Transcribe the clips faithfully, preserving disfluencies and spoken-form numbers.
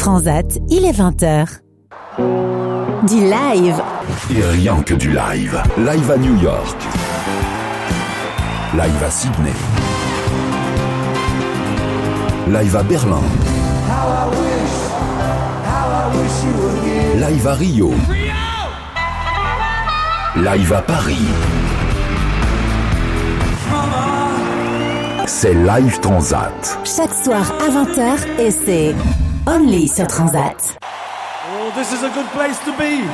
Transat, il est vingt heures. Du live. Et rien que du live. Live à New York. Live à Sydney. Live à Berlin. Live à Rio. Live à Paris. C'est Live Transat. Chaque soir à vingt heures et c'est Only sur Transat. Oh, this is a good place to be.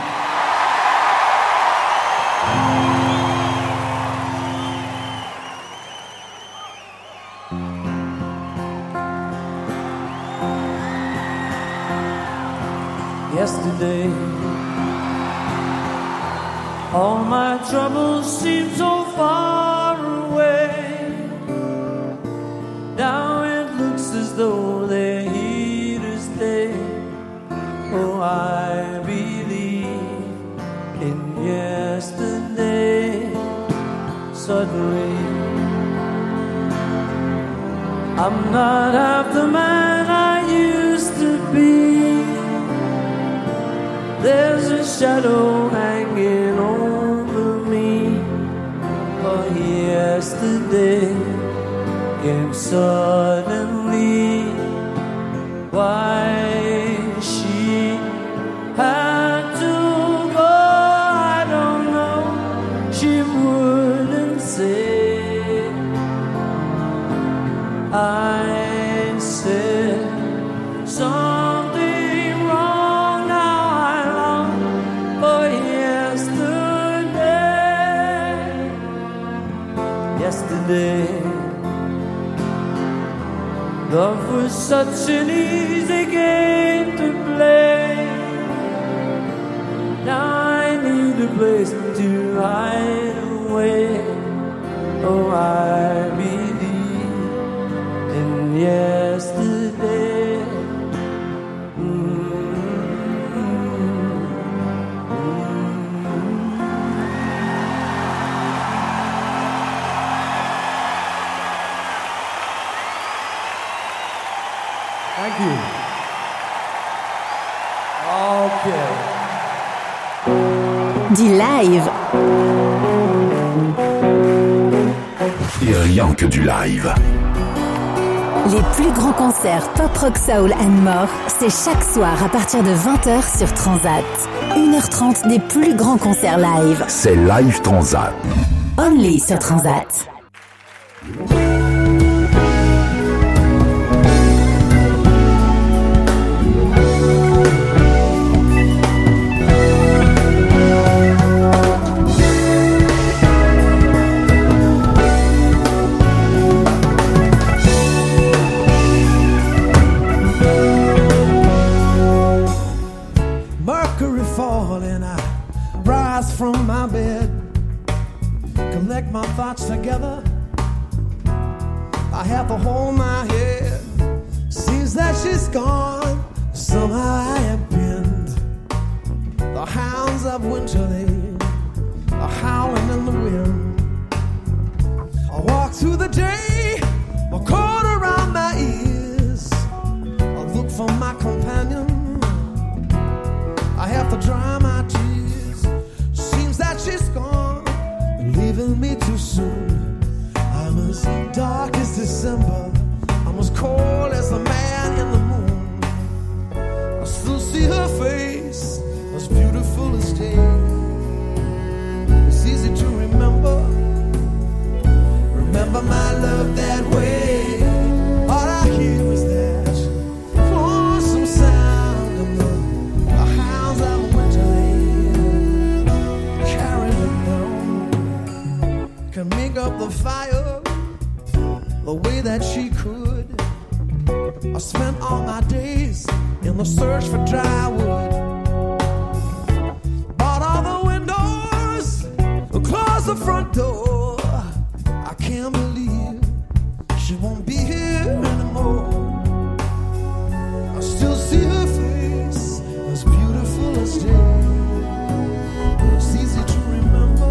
Yesterday, all my troubles seem so far away. Now it looks as though they're here to stay. Oh, I believe in yesterday. Suddenly, I'm not half the man I used to be. There's a shadow hanging over me. Oh, yesterday came suddenly. Why she had to go, I don't know. She wouldn't say. I said something wrong. Now I long for yesterday. Yesterday, love was such an easy game to play. Now I need a place to hide away. Oh, I believe in yesterday. Mm-hmm. Thank you. Okay. Du live. Et rien que du live. Les plus grands concerts pop, rock, soul and more, c'est chaque soir à partir de vingt heures sur Transat. une heure trente des plus grands concerts live. C'est Live Transat. Only sur Transat. From my bed, collect my thoughts together. I have to hold my head. Seems that she's gone. Somehow I am pinned. The hounds of winter, they are howling in the wind. I walk through the day, my coat around my ears. I look for my companion. I have to dry my tears. That she's gone, leaving me too soon. I'm as dark as December, I'm as cold as the man in the moon. I still see her face, as beautiful as day. It's easy to remember, remember my love that way. All I hear is that lonesome sound and the, the hounds of winter. Can make up the fire the way that she could. I spent all my days in the search for dry wood. Bought all the windows, closed the front door. I can't believe she won't be here anymore. I still see her face, as beautiful as day. It's easy to remember.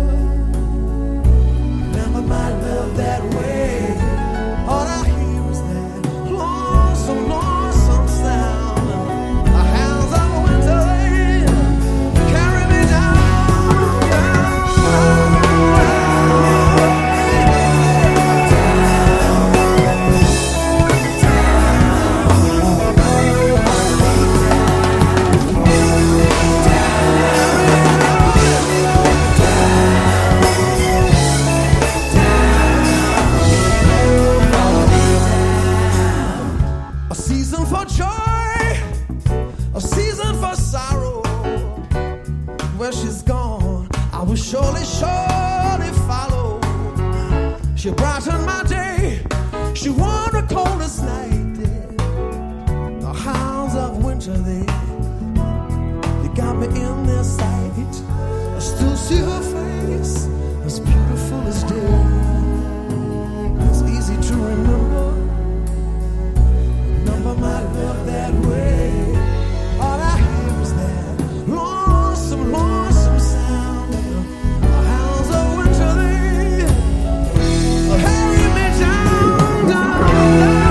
My love that way. All I hear is that lonesome, lonesome sound. season for joy, a season for sorrow. Where she's gone, I will surely, surely follow. She brightened my day, she won the coldest night. The hounds of winter, they, they got me in their sight. I still see her face, as beautiful as day. It's easy to remember, remember my love that way. All I hear is that lonesome, lonesome sound. The hounds of winter, they hurry me down, down, down.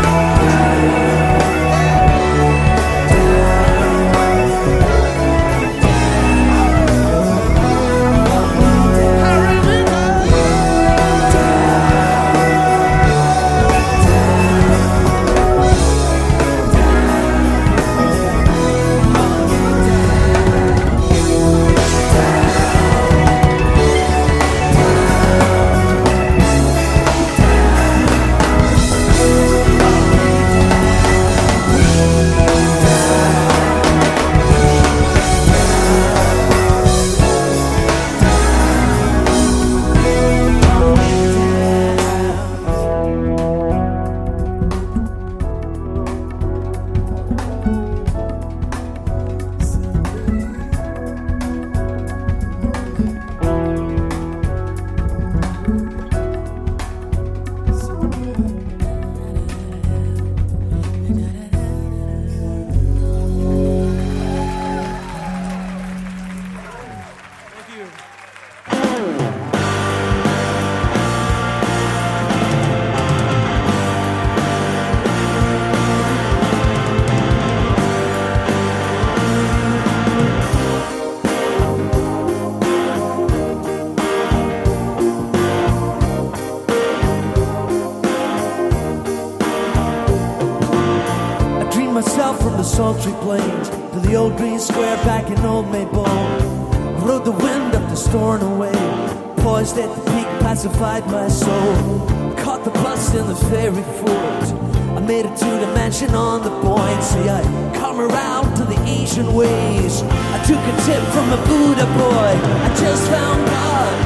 Sultry plains to the old green square back in old Maybone. Rode the wind up the storm away, poised at the peak, pacified my soul. Caught the bus in the ferry fort, I made it to the mansion on the Buoyancy. I come around to the ancient ways, I took a tip from a Buddha boy. I just found God,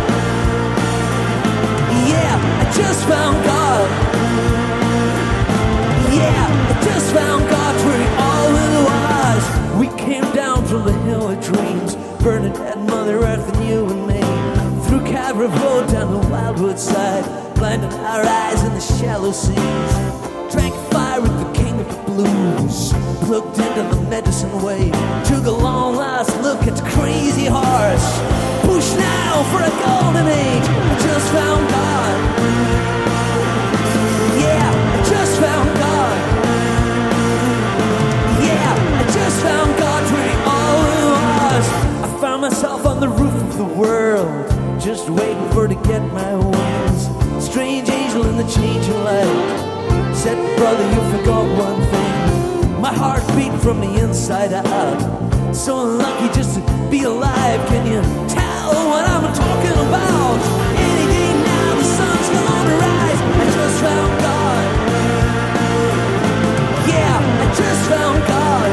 yeah, I just found God. Yeah, I just found God where he always was. We came down from the hill of dreams, burning at Mother Earth and you and me. Through Cabra Road down the Wildwood side, blinding our eyes in the shallow seas. Drank fire with the king of the blues, looked into the medicine way. Took a long last look at the crazy horse. Push now for a golden age. I just found God. Yeah, I just found God. Yeah, I just found God where he always was. I found myself on the roof of the world, just waiting for to get my wings. Strange angel in the changing light said, brother, you forgot one thing. My heart beat from the inside out. So unlucky just to be alive. Can you tell what I'm talking about? Any day now the sun's gonna rise. I just found God. Yeah, I just found God.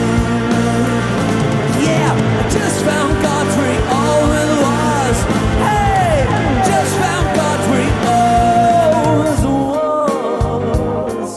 Yeah, I just found God where he always was. Hey, just found God where he always was.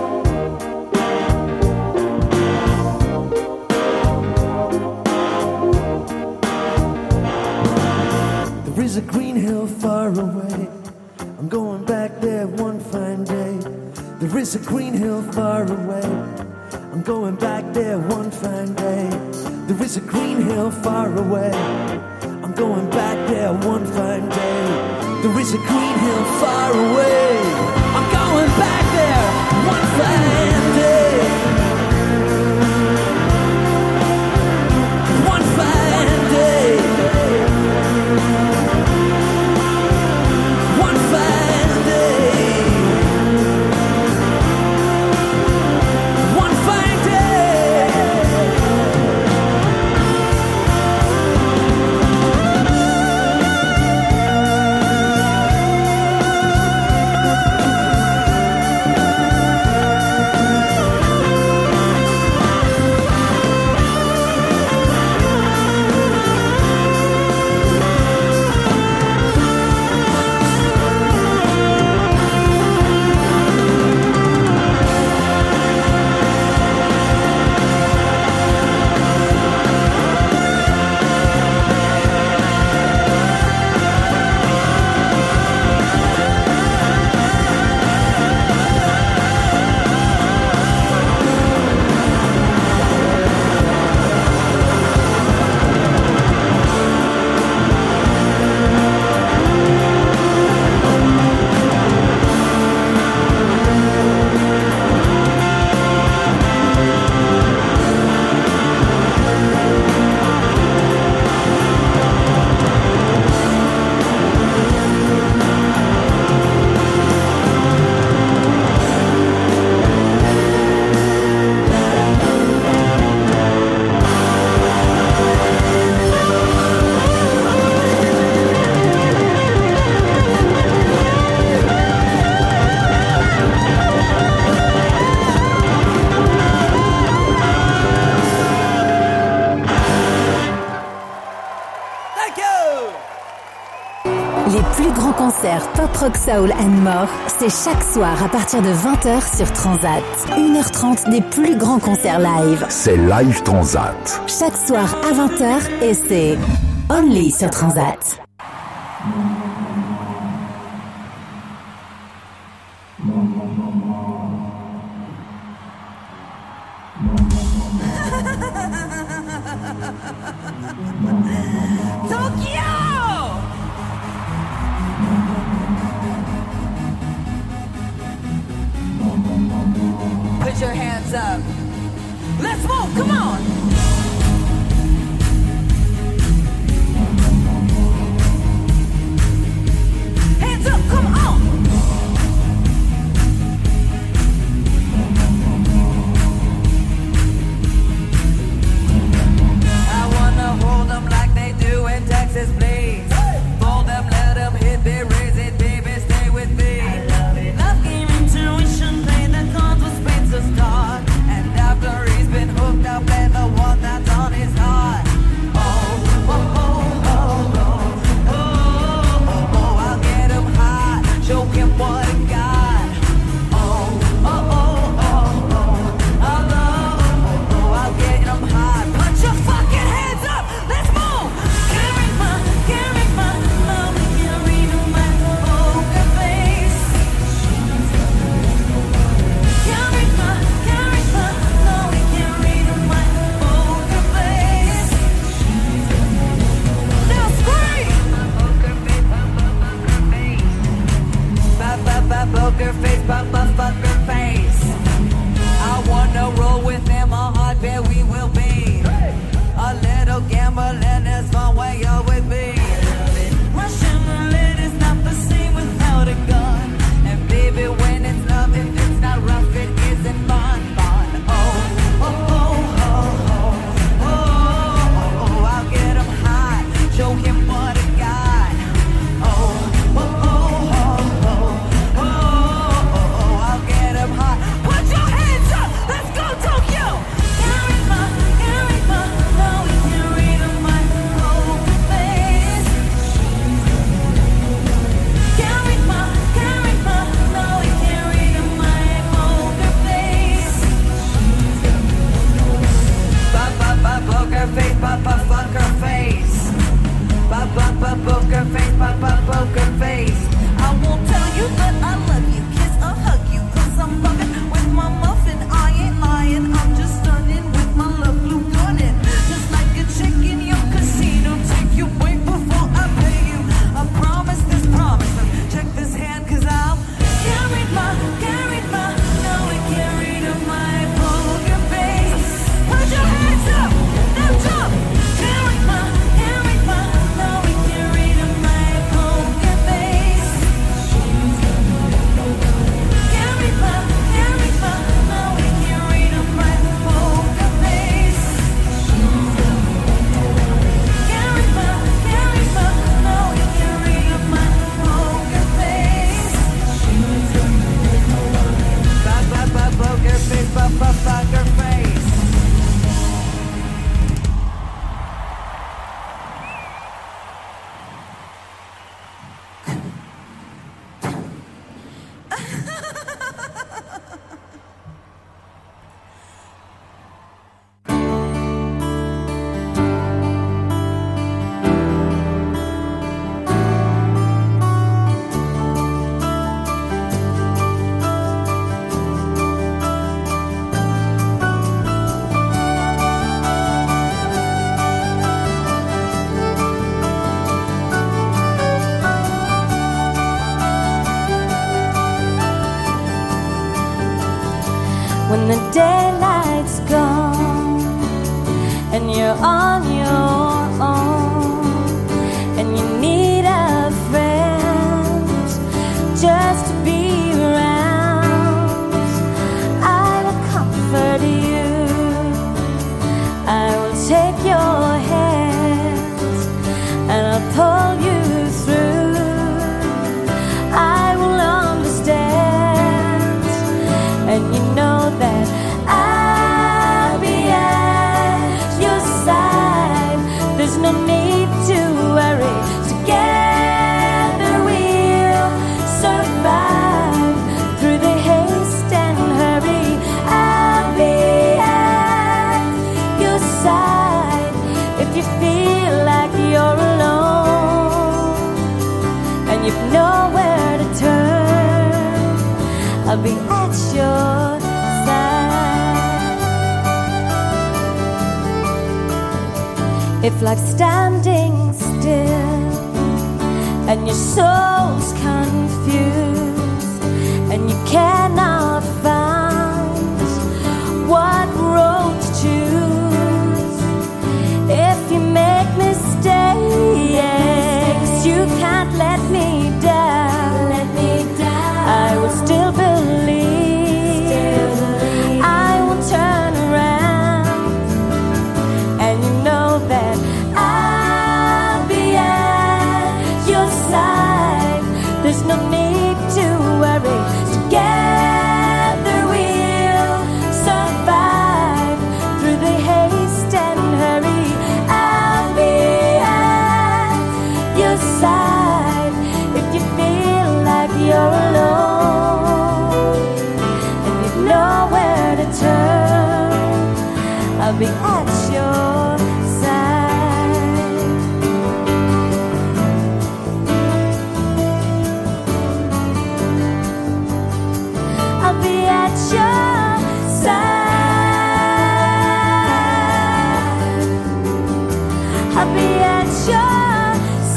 There is a green hill far away, I'm going back there one fine day. There is a green hill far away, I'm going back there one fine day. There is a green hill far away, I'm going back there one fine day. There is a green hill far away, I'm going back there one fine day. One fine day. One fine day. One fine day. concerts Pop Rock Soul and More, c'est chaque soir à partir de vingt heures sur Transat. une heure trente des plus grands concerts live. C'est Live Transat. Chaque soir à vingt heures et c'est Only sur Transat. Put your hands up. Let's move, come on. Hands up, come on. I wanna hold them like they do in Texas, please. Fold them, let them hit, they raise it, baby, stay with me. I love it. Love game, intuition, play the cards with spades to start. And after he's been hooked up, play the one that's on his heart. Oh, oh, oh, oh, oh, oh, oh, oh, I'll get him hot, show him what he got. Oh, oh, oh, oh, oh, oh, oh, oh, I'll get him hot. Put your fucking hands up, let's move. Carry my, carry my love, carry my poker face. Carry my, carry my love, carry my poker face. Now scream. Poker face, poker face. Ba ba ba poker face, ba ba poker face. I wanna roll with him, a heartbeat we will be. A little gambling is fun when you're with me. Russian roulette is not the same without a gun. And baby, when it's love, if it's not rough, it isn't fun, fun. Oh, oh, oh, oh, oh, oh, oh, I'll get him hot, show him what I got. Oh, oh, oh, oh, oh, oh, oh, I'll get him hot. Put your hands up, let's go Tokyo. Carry my, carry my, now we can read my poker face. Carry my, carry my, now we can read my poker face. Ba ba ba poker face, ba ba poker face. Ba ba ba poker face, ba ba poker face. I won't tell you that I love you, kiss or hug you, cause I'm bugging with my muffin. I ain't lying, I'm just stunning with my love glue gunning. Just like a chick in your casino, take you way before I pay you. I promise this promise, check this hand cause I'll carry my, carry my, now we carry to my poker face. Put your hands up, now jump. Carry my, carry my, now we carry to my poker face. Carry my, carry my, now we carry to my poker face. Carry my, carry my, now we carry to my poker face. Ba ba ba poker face, ba ba poker face. When the daylight's gone and you're on your own and you need a friend just to be around, I will comfort you, I will take your hands and I'll pull you through, I will understand, and you know that I'll be at your side. There's no need I'll be at your side. If life's standing still and your soul's confused and you cannot find what road to choose, if you make mistakes, you can't let me down. Let me down. I will still believe. Still believe. I will turn around, and you know that I'll be at your side. There's no need to worry. Together we'll survive through the haste and hurry. I'll be at your side if you feel like you're alone and you know where to turn. I'll be at your side. I'll be at your side. I'll be at your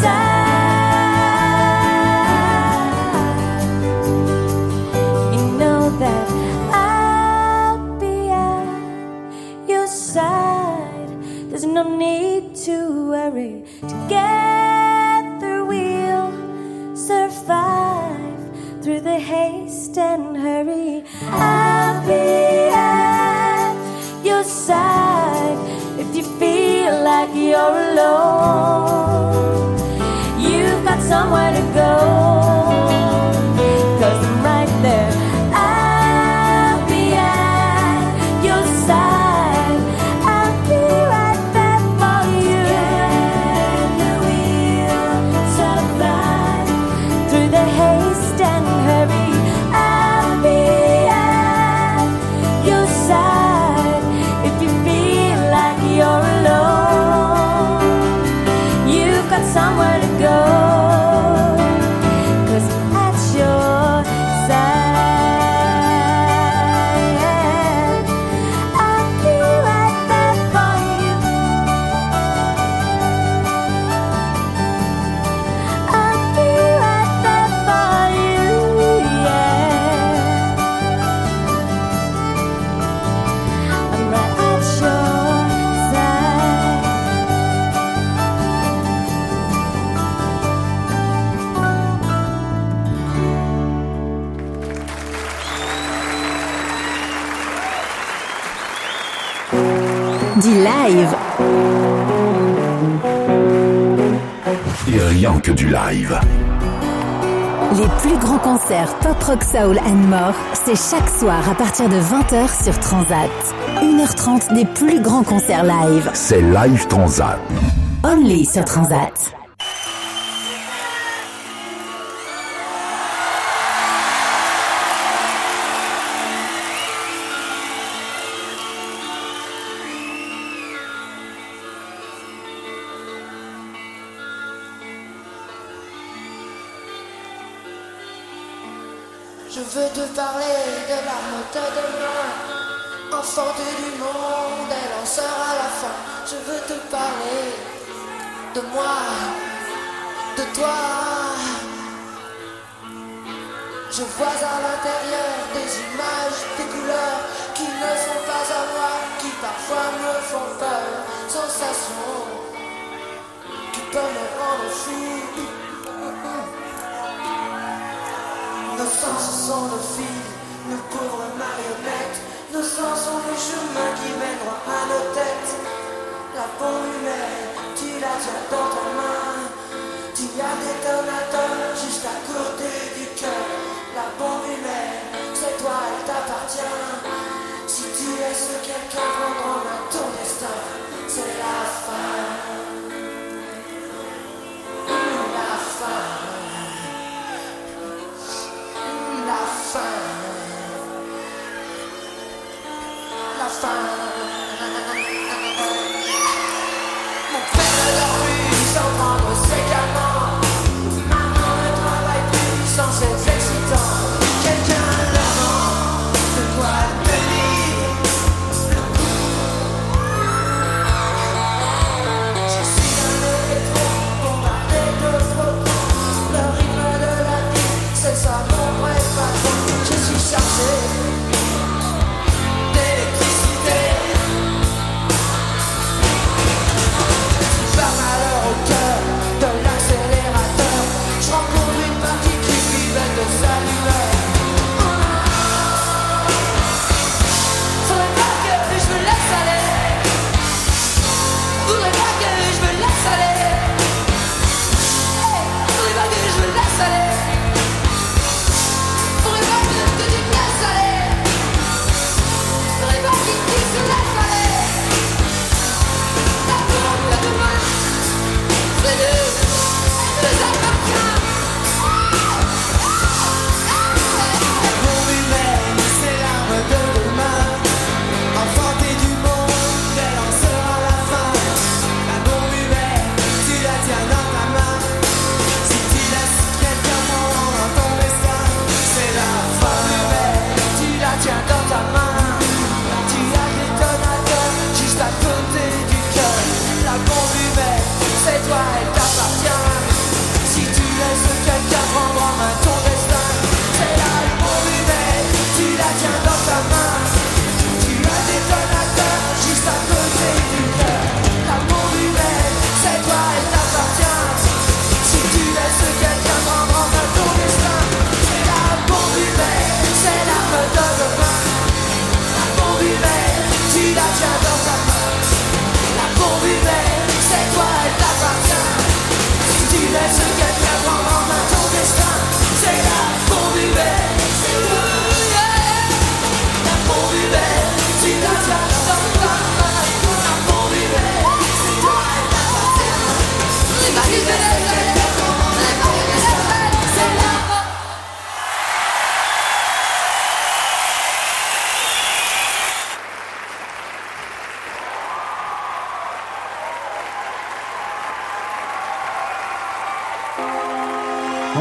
side. You know that I'll be at your side. There's no need to worry. Together we'll survive through the haste and hurry. I'll be at your side if you feel like you're alone. You've got somewhere to go, 'cause I'm right there. I'll be at your side. I'll be right there for you. Together we'll survive through the haste and hurry. I'll be at your side if you feel like you're alone. You've got somewhere to go, 'cause I'm at your side. I'll be right there for you. I'll be right there for you, yeah. I'm right at your side. Du live, Et rien que du live. les plus grands concerts pop rock soul and more, c'est chaque soir à partir de vingt heures sur Transat. une heure trente des plus grands concerts live. C'est Live Transat. Only sur Transat. Je veux te parler de la motte de demain, enfantée du monde, elle en sera la fin. Je veux te parler de moi, de toi. Je vois à l'intérieur des images, des couleurs qui ne sont pas à moi, qui parfois me font peur. Sensations qui peuvent me rendre fou. Nos sens sont nos fils, nos pauvres marionnettes. Nos sens sont les chemins qui mènent droit à nos têtes. La bombe humaine, tu la tiens dans ta main. Tu as des détonateur juste à côté du cœur. La bombe humaine, c'est toi, elle t'appartient. Si tu laisses quelqu'un prendre en main ton destin, c'est la fin. La fin. La fin. La fin. Mon père ne dort plus sans prendre ses calmants. Maman ne travaille plus sans ses excitants. Quelqu'un leur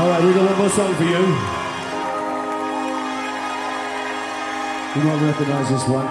All right, we got one more song for you. You might recognize this one.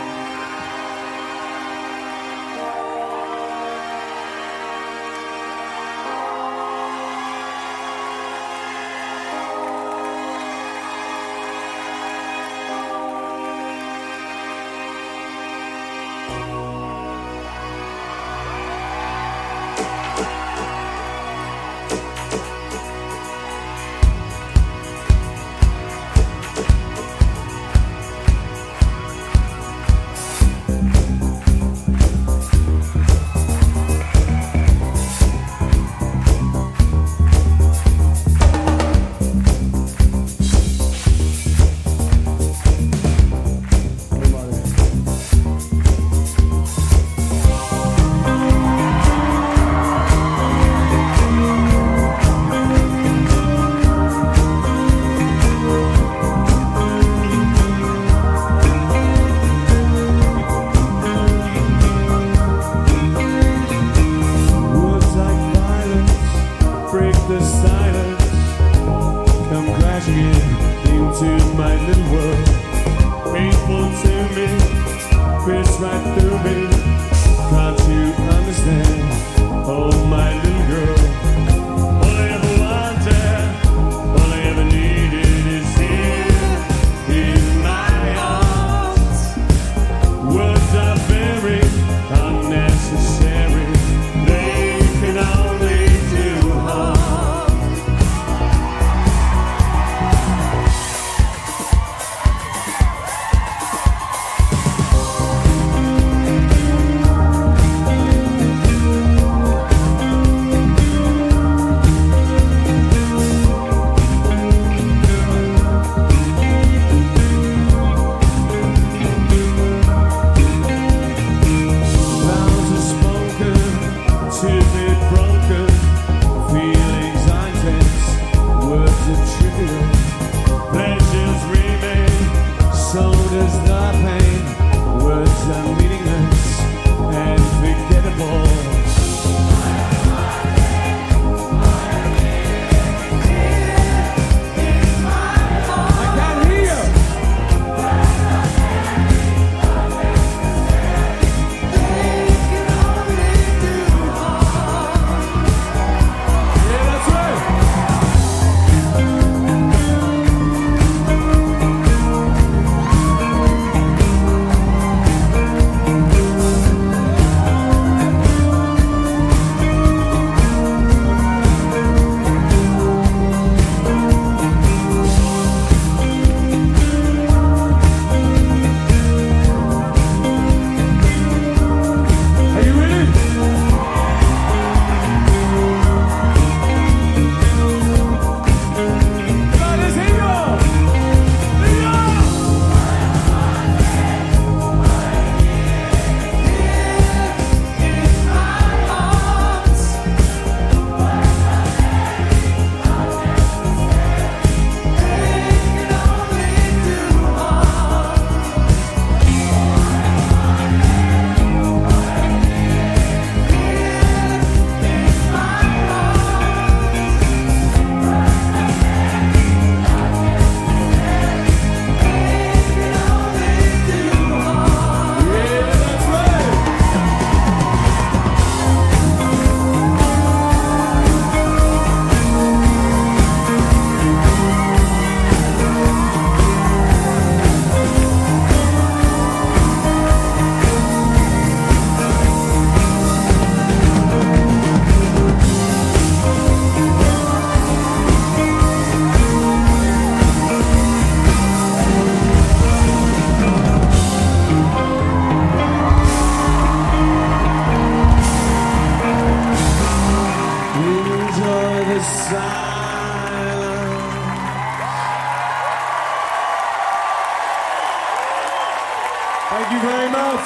Thank you very much.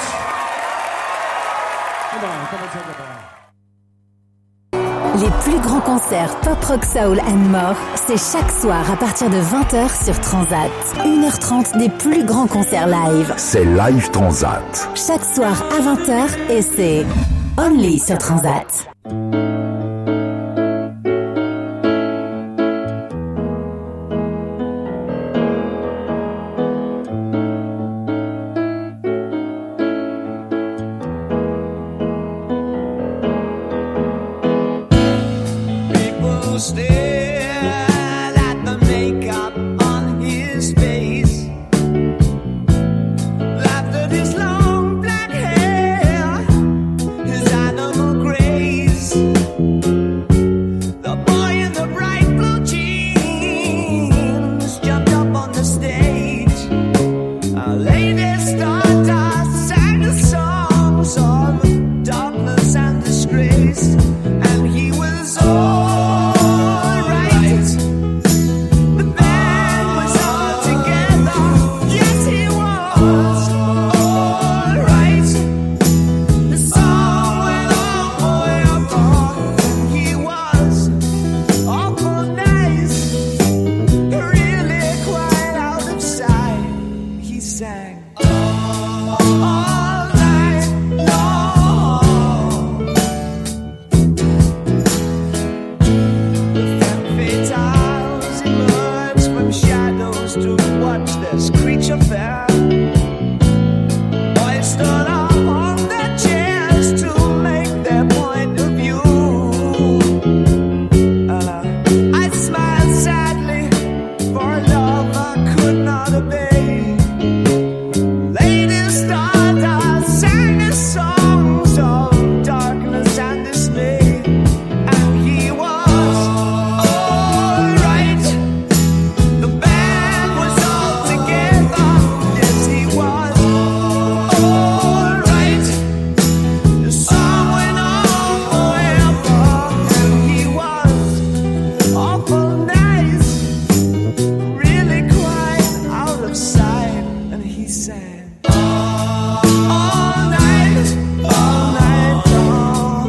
Come on, come on, take it back. Les plus grands concerts Pop Rock Soul and More, c'est chaque soir à partir de vingt heures sur Transat. une heure trente des plus grands concerts live. C'est Live Transat. Chaque soir à vingt heures et c'est Only sur Transat. stared at the makeup on his face, laughed at his long black hair, his animal grace. The boy in the bright blue jeans jumped up on the stage. A lady stardust sang the songs of darkness and disgrace, and he was alright. The band was all together, yes he was alright. The song went on forever, he was awful nice, really quite out of sight. He sang all night long. The femme fatales emerged from shadows to watch this creature fair. Boys stood up on their chairs to make their point of view. And I, I smiled sadly for love I could not obey. Lady Stardust sang his songs of darkness and dismay, and he was alright. The band was all together, yes he was alright. The song went on forever, and he was awful nice, really quite out of sight, and he sang all night, all night long.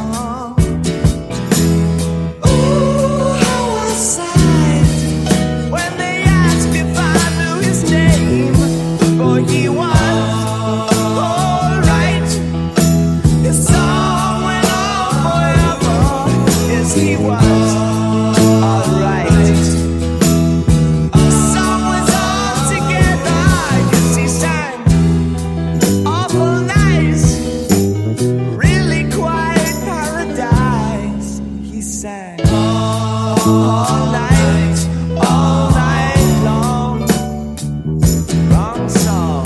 Ooh, how I sighed when they asked if I knew his name, for he was alright. His song went on forever, yes he was alright. The song was all together, yes he sang awful nice, really quite paradise. He sang all night, all night long. Wrong song.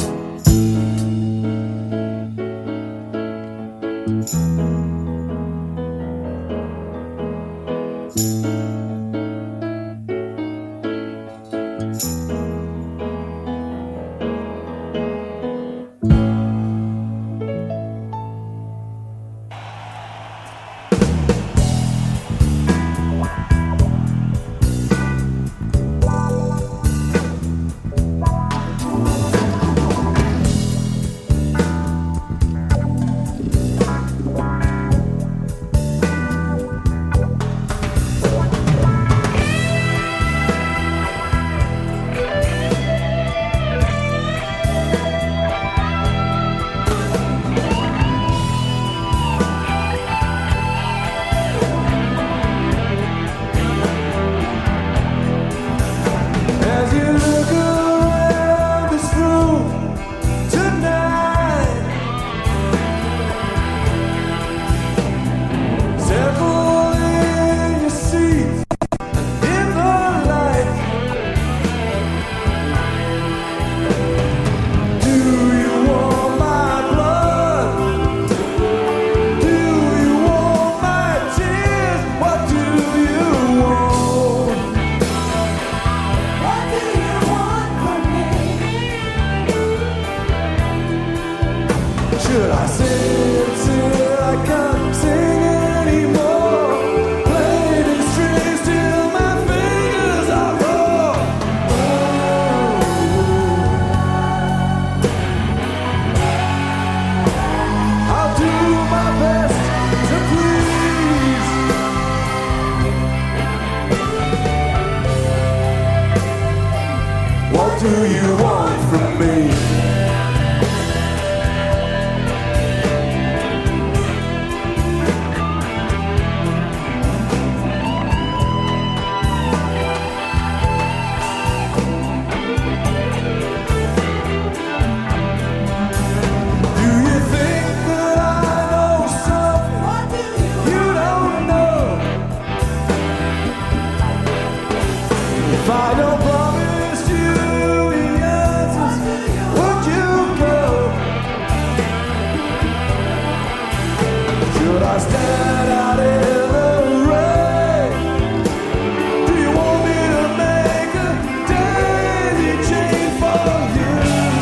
As you look around this room tonight, settle in your seats and dim the lights. Do you want my blood? Do you want my tears? What do you want? What do you want from me? Should I sing till I can't sing anymore? Play these strings till my fingers are raw. I'll do my best to please. What do you want from me? I stand out in the rain. Do you want me to make a daisy chain for you?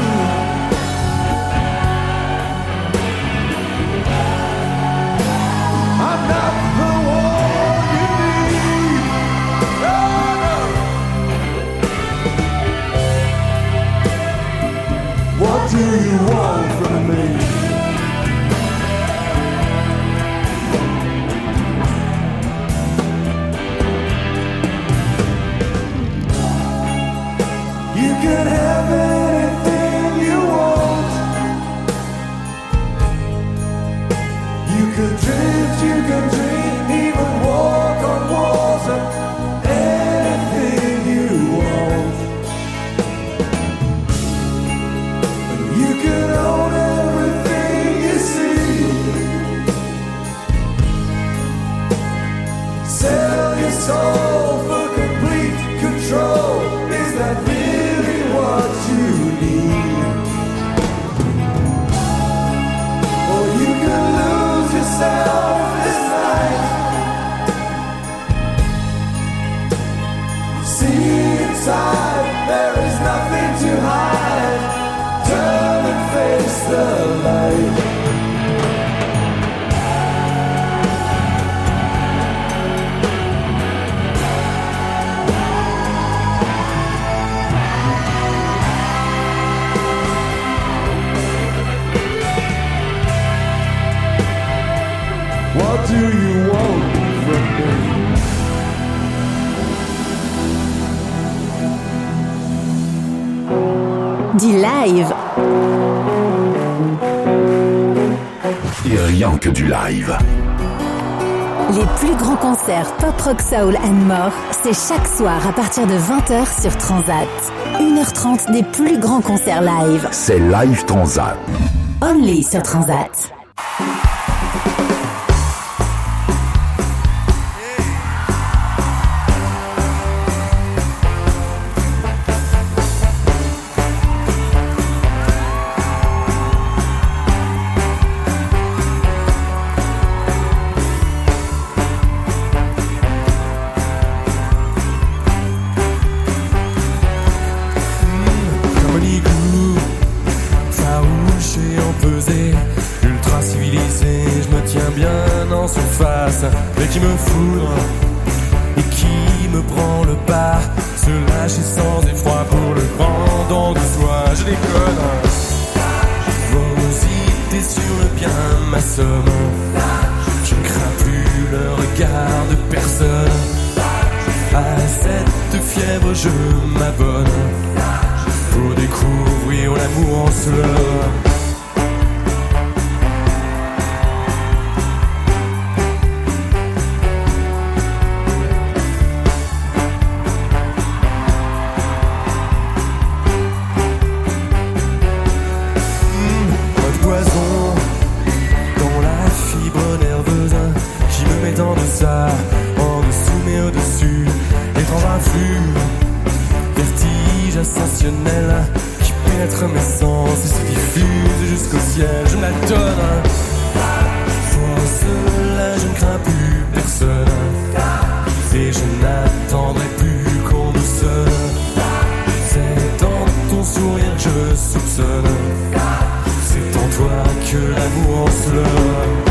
I'm not the one you need. No, no. What do you want from me? You can have anything you want. You can drift, you can dream, even walk on water. Anything you want. You can own everything you see. Sell your soul for complete control. Is that really what you need? Or you can lose yourself this night. See inside, there is nothing to hide. Turn and face the light. What do you want from me? Du live. Et rien que du live. Les plus grands concerts Pop Rock Soul and More, c'est chaque soir à partir de vingt heures sur Transat. une heure trente des plus grands concerts live. C'est Live Transat. Only sur Transat. Mais qui me foudre et qui me prend le pas, se lâcher sans effroi pour le grand don de soi. Je déconne, vos idées sur le bien m'assomment. Je ne crains plus le regard de personne. À cette fièvre je m'abonne pour découvrir l'amour en slum. Qui pénètre mes sens et se diffuse jusqu'au ciel. Je me la donne. Pour cela je ne crains plus personne. Et je n'attendrai plus qu'on me sonne. C'est dans ton sourire que je soupçonne. C'est en toi que l'amour se lève.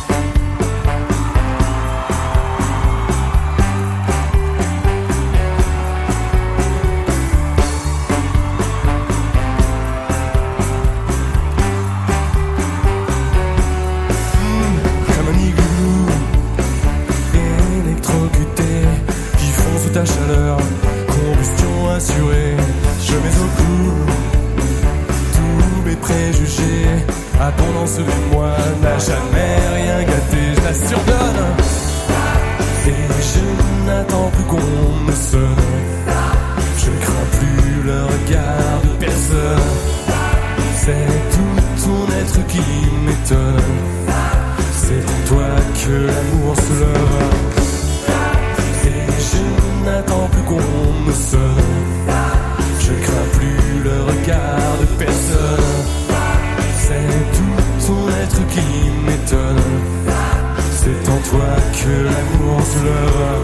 Ta chaleur, combustion assurée, je mets au cou tous mes préjugés. Abondance de moi n'a jamais rien gâté, je la surdonne. Et je n'attends plus qu'on me sonne. Je ne crains plus le regard de personne. C'est tout ton être qui m'étonne. C'est en toi que l'amour se lève. Je n'attends plus qu'on me sonne. Je ne crains plus le regard de personne. C'est tout ton être qui m'étonne. Dis-toi que l'amour se lève.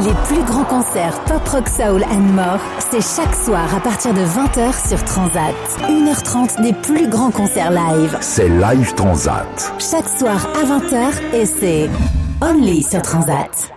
Les plus grands concerts Pop Rock Soul and More, c'est chaque soir à partir de vingt heures sur Transat. une heure trente des plus grands concerts live. C'est Live Transat. Chaque soir à vingt heures et c'est Only sur Transat.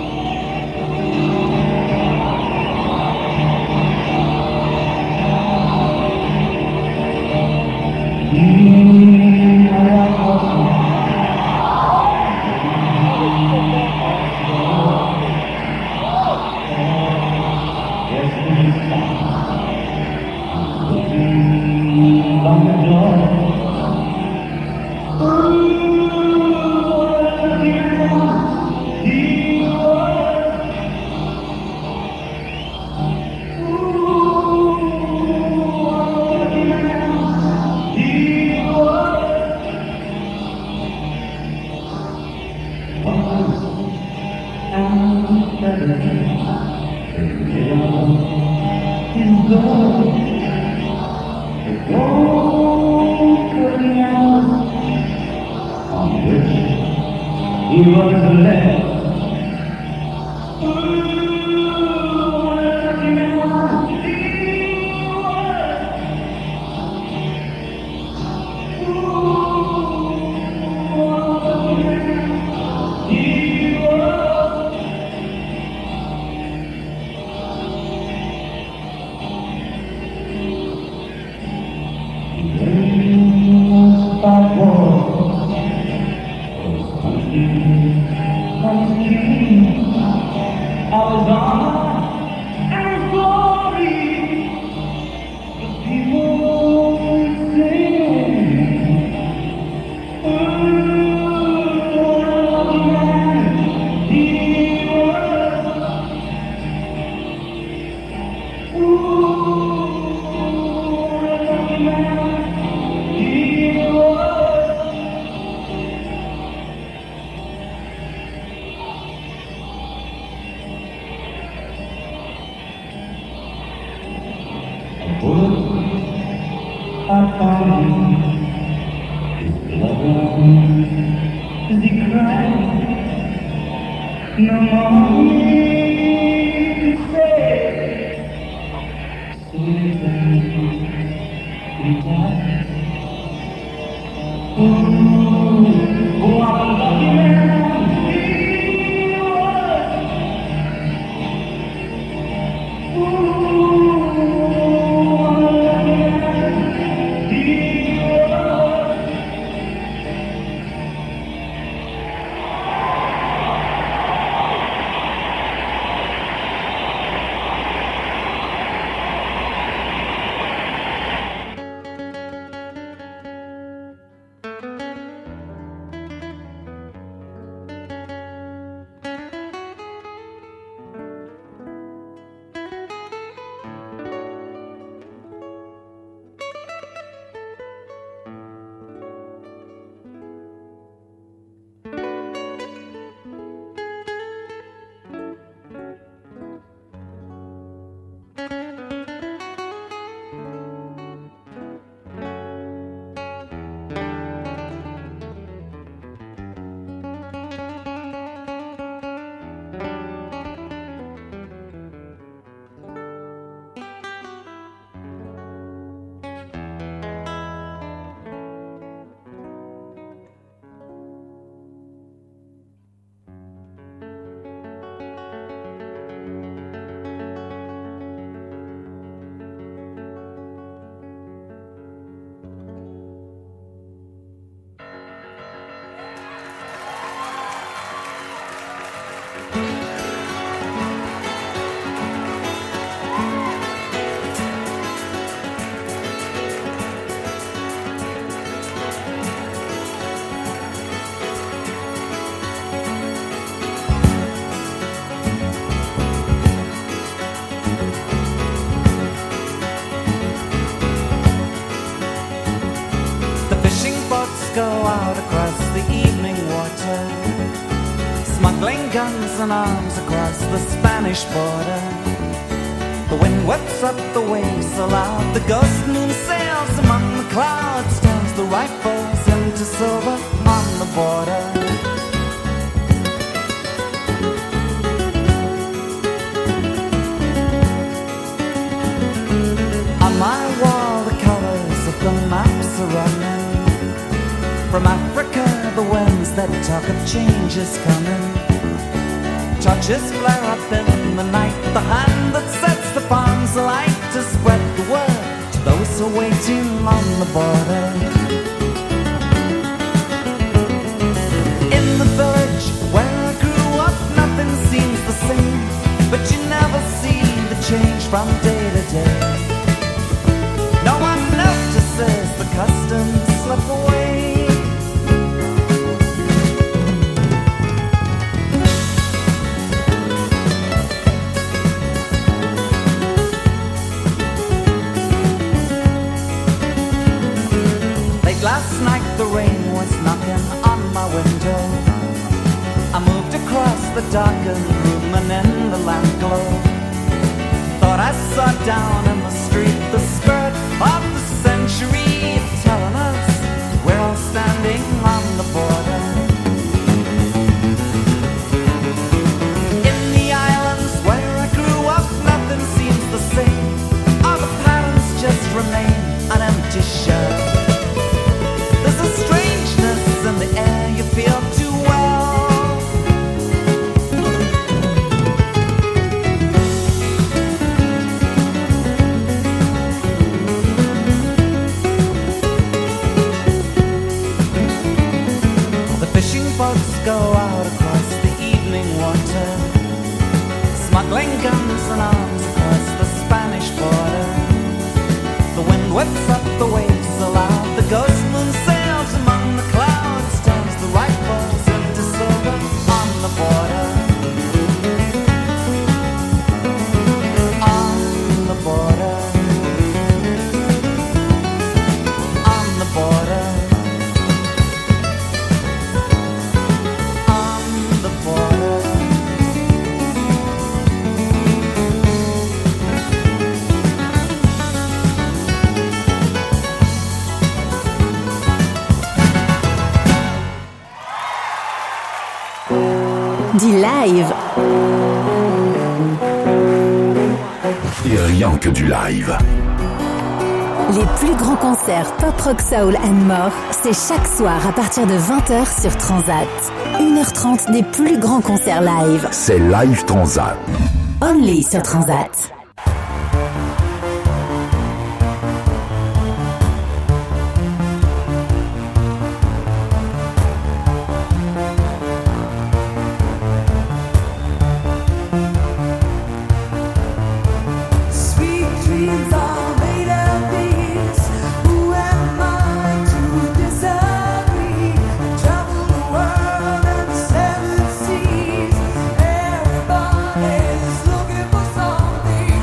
Guns and arms across the Spanish border. The wind whips up the waves so loud. The ghost moon sails among the clouds, turns the rifles into silver on the border. From Africa, the winds that talk of change is coming. Torches flare up in the night, the hand that sets the farms alight to spread the word to those who are waiting on the border. In the village where I grew up, nothing seems the same, but you never see the change from day to day. No one notices the customs slip away. Last night the rain was knocking on my window. I moved across the darkened room and in the lamp glow thought I saw down in the street the spirit of the century telling us we're all standing on the border. In the islands where I grew up, nothing seems the same. All the patterns just remain an empty shell. There's a strangeness in the air, you feel too well. The fishing boats go out across the evening water, smuggling guns and arms across the Spanish border. The wind whips up the waves aloud, the ghost moon sails among the clouds, turns the rifles into silver on the border. On the border. On the border. On the border. Du live. Et rien que du live. Les plus grands concerts Pop Rock Soul and More, c'est chaque soir à partir de vingt heures sur Transat. une heure trente des plus grands concerts live. C'est Live Transat. Only sur Transat. Everybody's looking for something.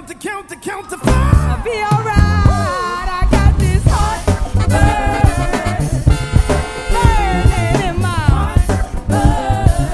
count to count to count to five. I'll be alright. I got this heart burn, burning in my heart burn.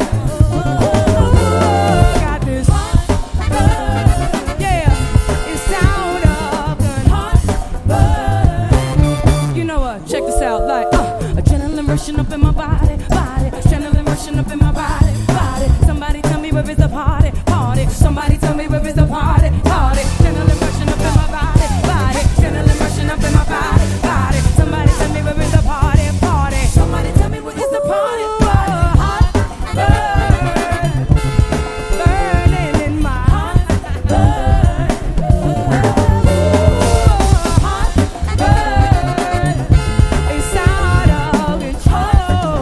Oh, got this heart burn. Yeah, it's sound of gun heart burn. You know what? Check this out. Like uh, adrenaline rushing up in my body, body. Adrenaline rushing up in my body, body. Somebody tell me where is the party, party. Somebody tell me where is the party, party. Adrenaline rushing up in my body, body. Adrenaline rushing up in my body, body. Somebody tell me where is the party, party. Somebody tell me where is the party, party. Heart burn, burning in my heart burn. Heart burn, it's out of control.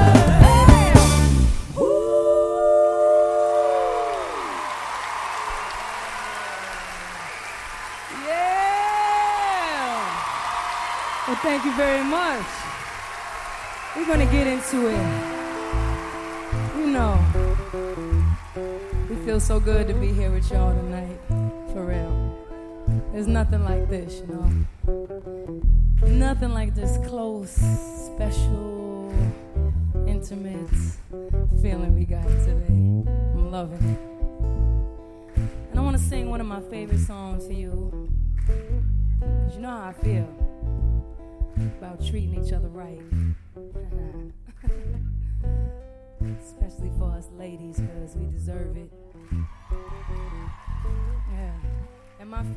Yeah. Well, thank you very much. We're gonna get into it. You know, we feel so good to be here with y'all tonight, for real. There's nothing like this, you know. Nothing like this close, special, intimate feeling we got today. I'm loving it. And I want to sing one of my favorite songs for you, because you know how I feel about treating each other right. Especially for us ladies, because we deserve it. Yeah. And my